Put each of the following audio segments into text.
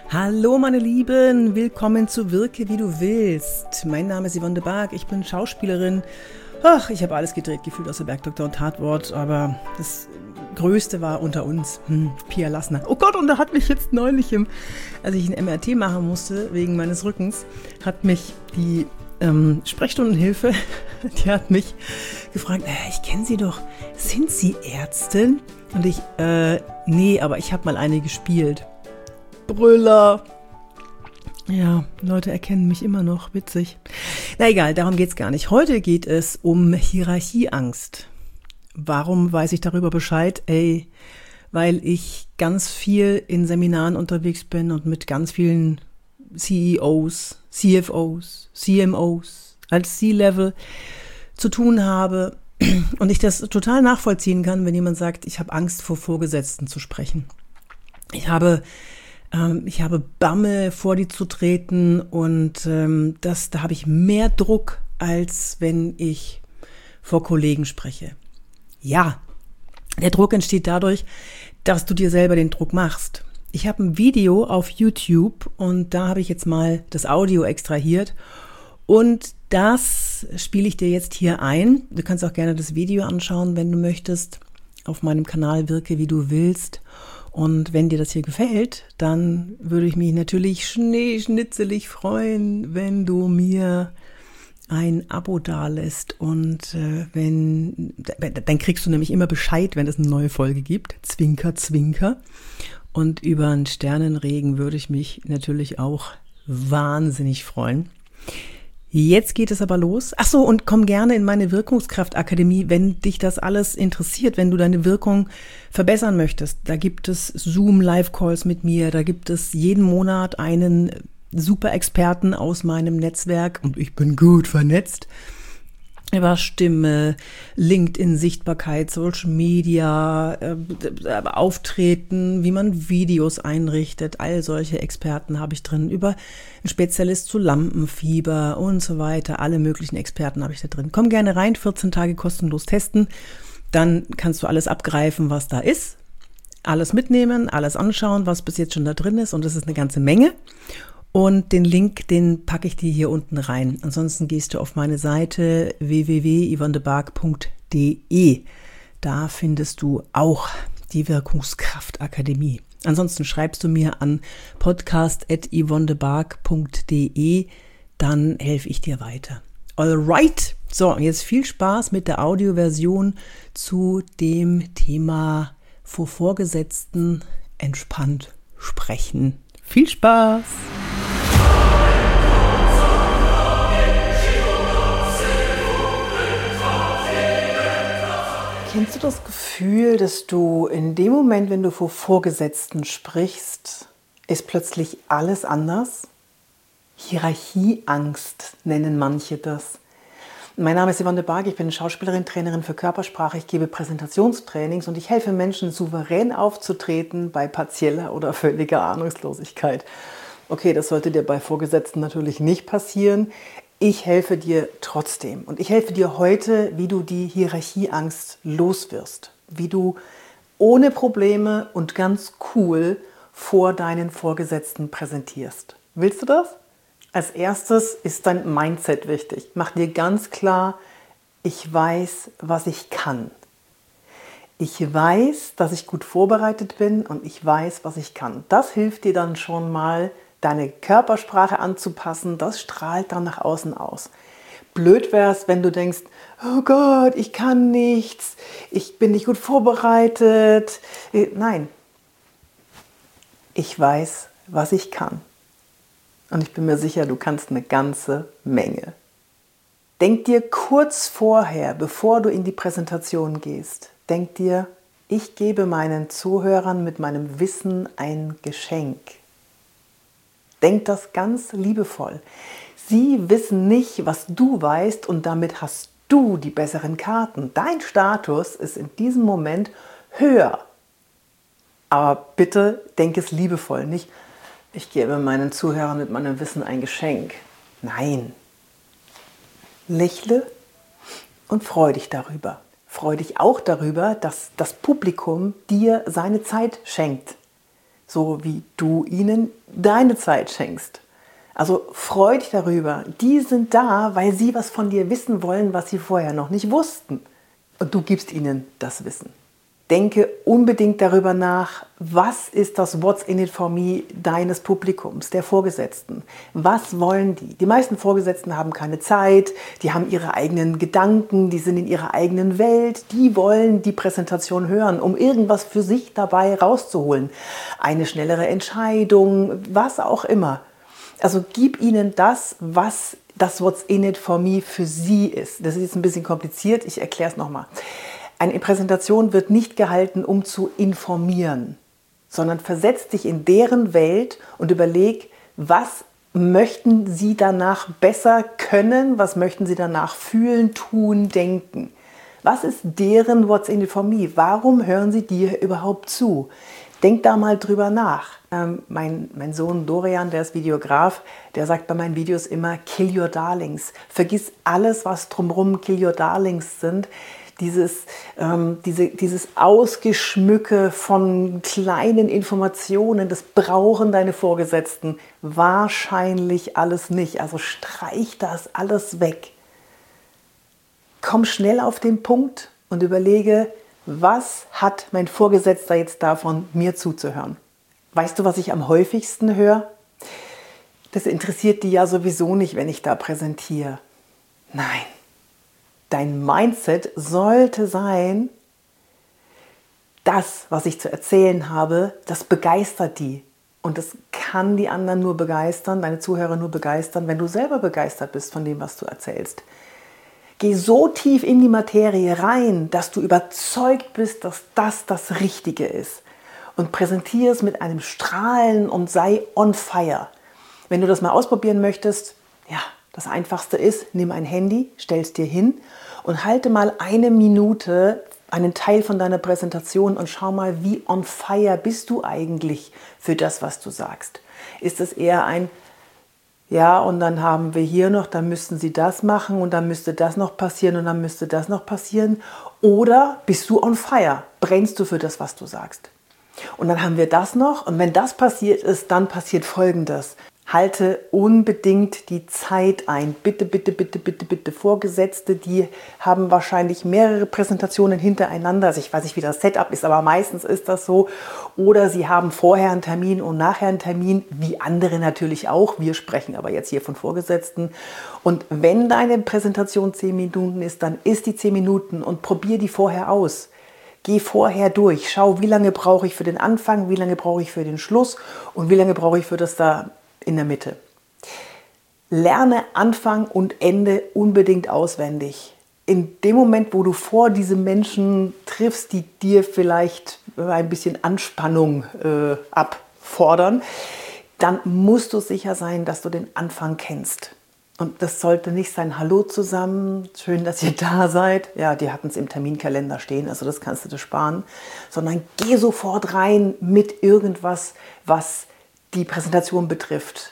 Hallo meine Lieben, willkommen zu Wirke wie du willst. Mein Name ist Yvonne de Barg, ich bin Schauspielerin. Ach, ich habe alles gedreht, gefühlt aus der Bergdoktor und Tatwort, aber das Größte war unter uns, Pia Lassner. Oh Gott, und da hat mich jetzt neulich, als ich ein MRT machen musste, wegen meines Rückens, hat mich die Sprechstundenhilfe, die hat mich gefragt, ich kenne Sie doch, sind Sie Ärztin? Und ich, nee, aber ich habe mal eine gespielt. Brüller. Ja, Leute erkennen mich immer noch, witzig. Na egal, darum geht's gar nicht. Heute geht es um Hierarchieangst. Warum weiß ich darüber Bescheid? Weil ich ganz viel in Seminaren unterwegs bin und mit ganz vielen CEOs, CFOs, CMOs als C-Level zu tun habe und ich das total nachvollziehen kann, wenn jemand sagt, ich habe Angst vor Vorgesetzten zu sprechen. Ich habe Bammel, vor die zu treten und da habe ich mehr Druck, als wenn ich vor Kollegen spreche. Ja, der Druck entsteht dadurch, dass du dir selber den Druck machst. Ich habe ein Video auf YouTube und da habe ich jetzt mal das Audio extrahiert und das spiele ich dir jetzt hier ein. Du kannst auch gerne das Video anschauen, wenn du möchtest, auf meinem Kanal Wirke wie du willst. Und wenn dir das hier gefällt, dann würde ich mich natürlich schneeschnitzelig freuen, wenn du mir ein Abo dalässt. Und dann kriegst du nämlich immer Bescheid, wenn es eine neue Folge gibt. Zwinker, zwinker. Und über einen Sternenregen würde ich mich natürlich auch wahnsinnig freuen. Jetzt geht es aber los. Ach so, und komm gerne in meine Wirkungskraftakademie, wenn dich das alles interessiert, wenn du deine Wirkung verbessern möchtest. Da gibt es Zoom-Live-Calls mit mir, da gibt es jeden Monat einen Super-Experten aus meinem Netzwerk und ich bin gut vernetzt. Über Stimme, LinkedIn-Sichtbarkeit, Social Media, Auftreten, wie man Videos einrichtet, all solche Experten habe ich drin. Über einen Spezialist zu Lampenfieber und so weiter, alle möglichen Experten habe ich da drin. Komm gerne rein, 14 Tage kostenlos testen, dann kannst du alles abgreifen, was da ist, alles mitnehmen, alles anschauen, was bis jetzt schon da drin ist und das ist eine ganze Menge. Und den Link, den packe ich dir hier unten rein. Ansonsten gehst du auf meine Seite www.yvonnedebarg.de. Da findest du auch die Wirkungskraftakademie. Ansonsten schreibst du mir an podcast@yvonnedebarg.de, dann helfe ich dir weiter. Alright, so jetzt viel Spaß mit der Audioversion zu dem Thema vor Vorgesetzten entspannt sprechen. Viel Spaß! Kennst du das Gefühl, dass du in dem Moment, wenn du vor Vorgesetzten sprichst, ist plötzlich alles anders? Hierarchieangst nennen manche das. Mein Name ist Yvonne de Barg, ich bin Schauspielerin, Trainerin für Körpersprache, ich gebe Präsentationstrainings und ich helfe Menschen, souverän aufzutreten bei partieller oder völliger Ahnungslosigkeit. Okay, das sollte dir bei Vorgesetzten natürlich nicht passieren. Ich helfe dir trotzdem und ich helfe dir heute, wie du die Hierarchieangst loswirst, wie du ohne Probleme und ganz cool vor deinen Vorgesetzten präsentierst. Willst du das? Als erstes ist dein Mindset wichtig. Mach dir ganz klar, ich weiß, was ich kann. Ich weiß, dass ich gut vorbereitet bin und ich weiß, was ich kann. Das hilft dir dann schon mal, deine Körpersprache anzupassen, das strahlt dann nach außen aus. Blöd wär's, wenn du denkst, oh Gott, ich kann nichts, ich bin nicht gut vorbereitet. Nein, ich weiß, was ich kann. Und ich bin mir sicher, du kannst eine ganze Menge. Denk dir kurz vorher, bevor du in die Präsentation gehst, denk dir, ich gebe meinen Zuhörern mit meinem Wissen ein Geschenk. Denk das ganz liebevoll. Sie wissen nicht, was du weißt und damit hast du die besseren Karten. Dein Status ist in diesem Moment höher. Aber bitte denk es liebevoll, nicht ich gebe meinen Zuhörern mit meinem Wissen ein Geschenk. Nein. Lächle und freu dich darüber. Freu dich auch darüber, dass das Publikum dir seine Zeit schenkt. So wie du ihnen deine Zeit schenkst. Also freu dich darüber. Die sind da, weil sie was von dir wissen wollen, was sie vorher noch nicht wussten. Und du gibst ihnen das Wissen. Denke unbedingt darüber nach, was ist das What's in it for me deines Publikums, der Vorgesetzten. Was wollen die? Die meisten Vorgesetzten haben keine Zeit, die haben ihre eigenen Gedanken, die sind in ihrer eigenen Welt, die wollen die Präsentation hören, um irgendwas für sich dabei rauszuholen. Eine schnellere Entscheidung, was auch immer. Also gib ihnen das, was das What's in it for me für sie ist. Das ist jetzt ein bisschen kompliziert, ich erkläre es nochmal. Eine Präsentation wird nicht gehalten, um zu informieren, sondern versetz dich in deren Welt und überleg, was möchten sie danach besser können, was möchten sie danach fühlen, tun, denken. Was ist deren What's in it for me? Warum hören sie dir überhaupt zu? Denk da mal drüber nach. Mein Sohn Dorian, der ist Videograf, der sagt bei meinen Videos immer, kill your darlings. Vergiss alles, was drumherum kill your darlings sind. Dieses Ausgeschmücke von kleinen Informationen, das brauchen deine Vorgesetzten wahrscheinlich alles nicht. Also streich das alles weg. Komm schnell auf den Punkt und überlege, was hat mein Vorgesetzter jetzt davon, mir zuzuhören? Weißt du, was ich am häufigsten höre? Das interessiert die ja sowieso nicht, wenn ich da präsentiere. Nein. Dein Mindset sollte sein, das, was ich zu erzählen habe, das begeistert die. Und das kann die anderen nur begeistern, deine Zuhörer nur begeistern, wenn du selber begeistert bist von dem, was du erzählst. Geh so tief in die Materie rein, dass du überzeugt bist, dass das Richtige ist. Und präsentiere es mit einem Strahlen und sei on fire. Wenn du das mal ausprobieren möchtest, ja, das Einfachste ist, nimm ein Handy, stell es dir hin und halte mal 1 Minute einen Teil von deiner Präsentation und schau mal, wie on fire bist du eigentlich für das, was du sagst. Ist es eher ein, ja, und dann haben wir hier noch, dann müssten sie das machen und dann müsste das noch passieren und dann müsste das noch passieren. Oder bist du on fire? Brennst du für das, was du sagst? Und dann haben wir das noch und wenn das passiert ist, dann passiert Folgendes. Halte unbedingt die Zeit ein. Bitte, bitte, bitte, bitte, bitte. Vorgesetzte, die haben wahrscheinlich mehrere Präsentationen hintereinander. Also ich weiß nicht, wie das Setup ist, aber meistens ist das so. Oder sie haben vorher einen Termin und nachher einen Termin, wie andere natürlich auch. Wir sprechen aber jetzt hier von Vorgesetzten. Und wenn deine Präsentation 10 Minuten ist, dann ist die 10 Minuten und probier die vorher aus. Geh vorher durch. Schau, wie lange brauche ich für den Anfang, wie lange brauche ich für den Schluss und wie lange brauche ich für das da in der Mitte. Lerne Anfang und Ende unbedingt auswendig. In dem Moment, wo du vor diese Menschen triffst, die dir vielleicht ein bisschen Anspannung abfordern, dann musst du sicher sein, dass du den Anfang kennst. Und das sollte nicht sein, hallo zusammen, schön, dass ihr da seid. Ja, die hatten es im Terminkalender stehen, also das kannst du dir sparen. Sondern geh sofort rein mit irgendwas, was die Präsentation betrifft.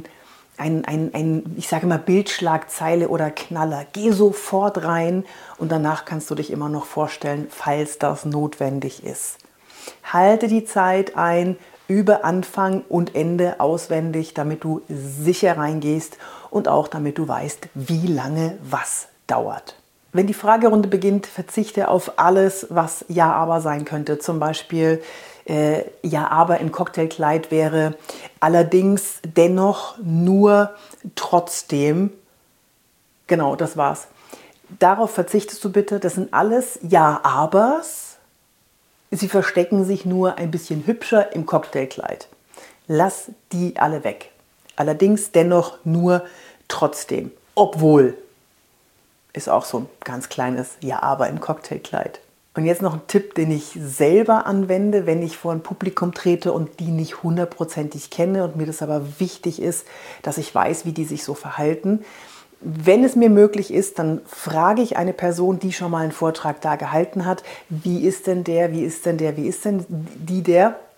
Ich sage mal, Bildschlagzeile oder Knaller. Geh sofort rein und danach kannst du dich immer noch vorstellen, falls das notwendig ist. Halte die Zeit ein, übe Anfang und Ende auswendig, damit du sicher reingehst und auch damit du weißt, wie lange was dauert. Wenn die Fragerunde beginnt, verzichte auf alles, was Ja, aber sein könnte. Zum Beispiel Ja, aber im Cocktailkleid wäre allerdings, dennoch, nur, trotzdem. Genau, das war's. Darauf verzichtest du bitte. Das sind alles Ja-Abers. Sie verstecken sich nur ein bisschen hübscher im Cocktailkleid. Lass die alle weg. Allerdings, dennoch, nur, trotzdem. Obwohl. Ist auch so ein ganz kleines Ja-Aber im Cocktailkleid. Und jetzt noch ein Tipp, den ich selber anwende, wenn ich vor ein Publikum trete und die nicht hundertprozentig kenne und mir das aber wichtig ist, dass ich weiß, wie die sich so verhalten. Wenn es mir möglich ist, dann frage ich eine Person, die schon mal einen Vortrag da gehalten hat, wie ist denn der, wie ist denn der, wie ist denn die der?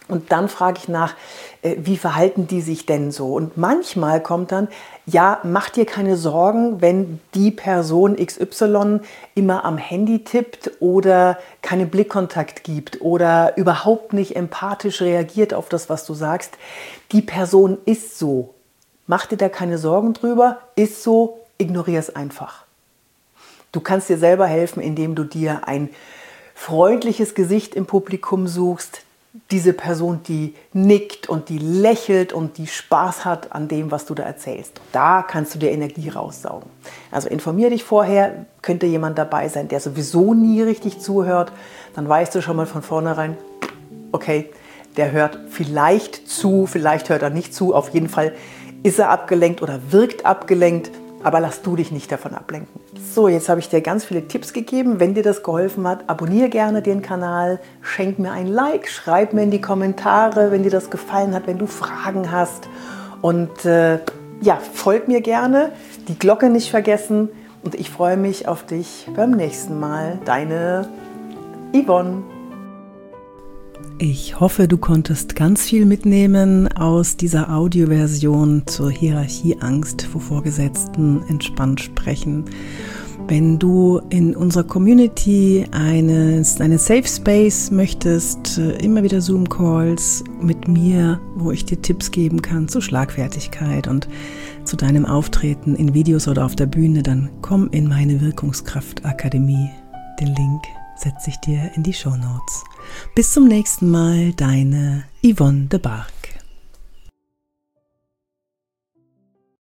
Und dann frage ich nach, wie verhalten die sich denn so? Und manchmal kommt dann, ja, mach dir keine Sorgen, wenn die Person XY immer am Handy tippt oder keinen Blickkontakt gibt oder überhaupt nicht empathisch reagiert auf das, was du sagst. Die Person ist so. Mach dir da keine Sorgen drüber, ist so, ignoriere es einfach. Du kannst dir selber helfen, indem du dir ein freundliches Gesicht im Publikum suchst, diese Person, die nickt und die lächelt und die Spaß hat an dem, was du da erzählst. Da kannst du dir Energie raussaugen. Also informier dich vorher, könnte jemand dabei sein, der sowieso nie richtig zuhört. Dann weißt du schon mal von vornherein, okay, der hört vielleicht zu, vielleicht hört er nicht zu. Auf jeden Fall ist er abgelenkt oder wirkt abgelenkt. Aber lass du dich nicht davon ablenken. So, jetzt habe ich dir ganz viele Tipps gegeben. Wenn dir das geholfen hat, abonniere gerne den Kanal, schenk mir ein Like, schreib mir in die Kommentare, wenn dir das gefallen hat, wenn du Fragen hast. Und folg mir gerne, die Glocke nicht vergessen. Und ich freue mich auf dich beim nächsten Mal. Deine Yvonne. Ich hoffe, du konntest ganz viel mitnehmen aus dieser Audioversion zur Hierarchieangst vor Vorgesetzten entspannt sprechen. Wenn du in unserer Community eine Safe Space möchtest, immer wieder Zoom-Calls mit mir, wo ich dir Tipps geben kann zu Schlagfertigkeit und zu deinem Auftreten in Videos oder auf der Bühne, dann komm in meine Wirkungskraft-Akademie. Den Link setze ich dir in die Shownotes. Bis zum nächsten Mal, deine Yvonne de Barg.